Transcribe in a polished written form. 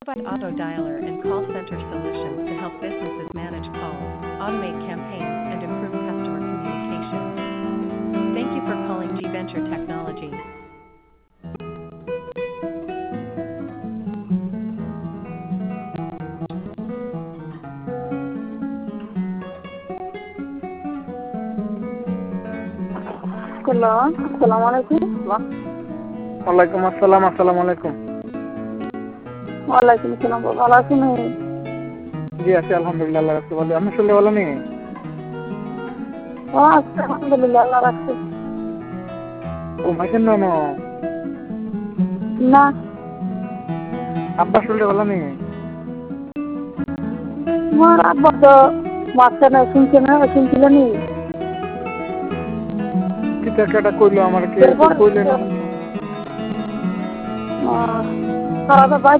Provide auto dialer and call center solutions to help businesses manage calls, automate campaigns, and improve customer communication. Thank you for calling G Venture Technology. Hello, আসসালামু আলাইকুম। ওয়ালাইকুম আসসালাম। আসসালামু আলাইকুম। ওয়ালাইকুম আসসালাম। ভালো আছেন? জি আছি আলহামদুলিল্লাহ, আল্লাহ রাখছে ভালো। আপনি শুনলে ভালো নেই? ও আচ্ছা, আলহামদুলিল্লাহ, আল্লাহ রাখছে। ঘুমাইছেন না? না, আব্বা শুনলে ভালো নেই? তোমার আব্বা তো মাঝখানে শুনছিলেন। কিছু একটা কইলো আমার, কে এরপর কইলেন? তারা তো বাইর